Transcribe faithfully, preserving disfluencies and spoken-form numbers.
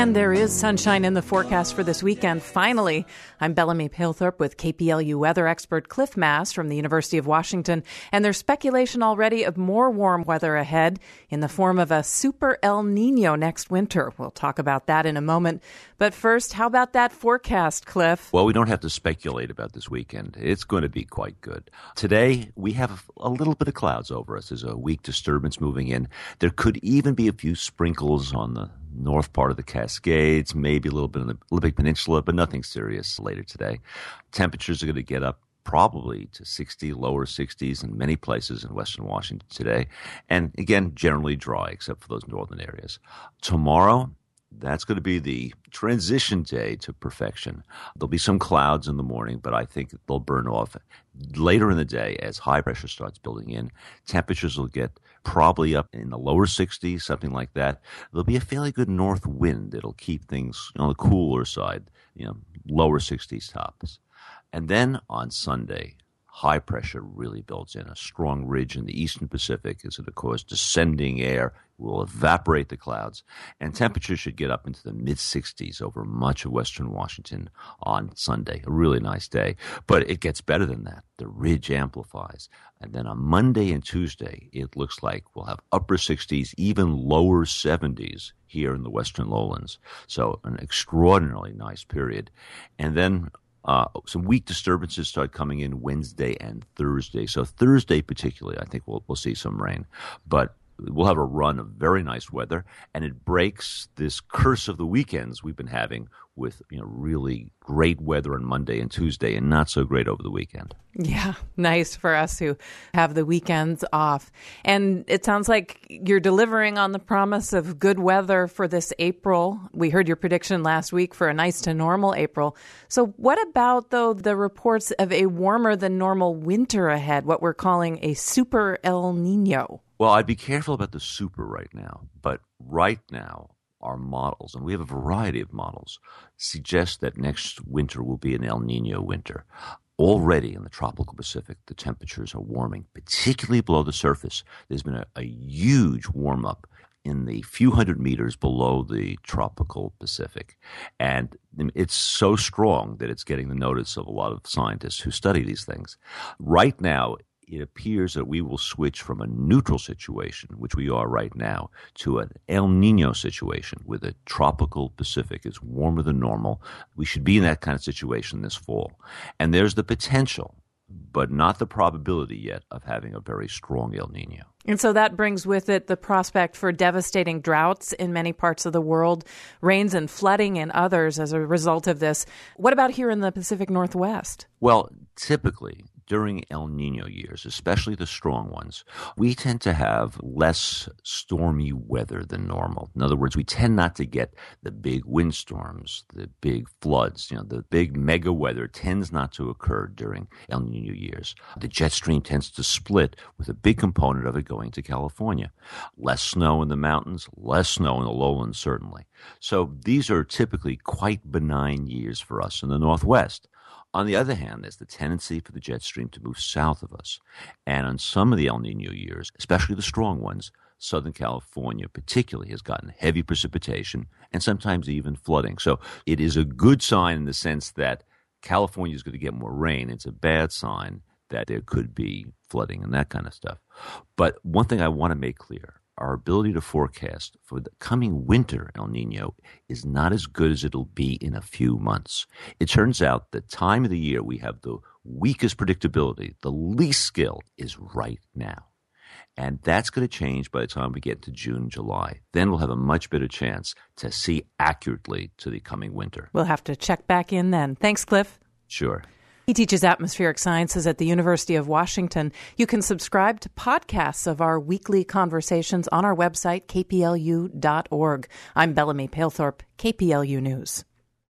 And there is sunshine in the forecast for this weekend, finally. I'm Bellamy Palethorpe with K P L U weather expert Cliff Mass from the University of Washington, and there's speculation already of more warm weather ahead in the form of a super El Nino next winter. We'll talk about that in a moment. But first, how about that forecast, Cliff? Well, we don't have to speculate about this weekend. It's going to be quite good. Today, we have a little bit of clouds over us. There's a weak disturbance moving in. There could even be a few sprinkles on the north part of the Cascades, maybe a little bit on the Olympic Peninsula, but nothing serious later today. Temperatures are going to get up probably to sixty, lower sixties in many places in western Washington today. And again, generally dry, except for those northern areas. Tomorrow, that's going to be the transition day to perfection. There'll be some clouds in the morning, but I think they'll burn off later in the day as high pressure starts building in. Temperatures will get probably up in the lower sixties, something like that. There'll be a fairly good north wind. It'll keep things on the cooler side, you know, lower sixties tops. And then on Sunday, high pressure really builds in. A strong ridge in the eastern Pacific is going to cause descending air, will evaporate the clouds, and temperatures should get up into the mid-sixties over much of western Washington on Sunday. A really nice day. But it gets better than that. The ridge amplifies. And then on Monday and Tuesday, it looks like we'll have upper sixties, even lower seventies here in the western lowlands. So an extraordinarily nice period. And then Uh, some weak disturbances start coming in Wednesday and Thursday. So Thursday particularly, I think we'll we'll see some rain. But we'll have a run of very nice weather, and it breaks this curse of the weekends we've been having with, you know, really great weather on Monday and Tuesday and not so great over the weekend. Yeah, nice for us who have the weekends off. And it sounds like you're delivering on the promise of good weather for this April. We heard your prediction last week for a nice to normal April. So what about, though, the reports of a warmer than normal winter ahead, what we're calling a super El Nino? Well, I'd be careful about the super right now, but right now, our models, and we have a variety of models, suggest that next winter will be an El Nino winter. Already in the tropical Pacific, the temperatures are warming, particularly below the surface. There's been a, a huge warm-up in the few hundred meters below the tropical Pacific. And it's so strong that it's getting the notice of a lot of scientists who study these things. Right now, it appears that we will switch from a neutral situation, which we are right now, to an El Nino situation where the tropical Pacific is warmer than normal. We should be in that kind of situation this fall. And there's the potential, but not the probability yet, of having a very strong El Nino. And so that brings with it the prospect for devastating droughts in many parts of the world, rains and flooding in others as a result of this. What about here in the Pacific Northwest? Well, typically, during El Nino years, especially the strong ones, we tend to have less stormy weather than normal. In other words, we tend not to get the big windstorms, the big floods. You know, the big mega weather tends not to occur during El Nino years. The jet stream tends to split with a big component of it going to California. Less snow in the mountains, less snow in the lowlands, certainly. So these are typically quite benign years for us in the Northwest. On the other hand, there's the tendency for the jet stream to move south of us. And on some of the El Nino years, especially the strong ones, Southern California particularly has gotten heavy precipitation and sometimes even flooding. So it is a good sign in the sense that California is going to get more rain. It's a bad sign that there could be flooding and that kind of stuff. But one thing I want to make clear, our ability to forecast for the coming winter El Nino is not as good as it'll be in a few months. It turns out the time of the year we have the weakest predictability, the least skill, is right now. And that's going to change by the time we get to June, July. Then we'll have a much better chance to see accurately to the coming winter. We'll have to check back in then. Thanks, Cliff. Sure. He teaches atmospheric sciences at the University of Washington. You can subscribe to podcasts of our weekly conversations on our website, k p l u dot org. I'm Bellamy Palethorpe, K P L U News.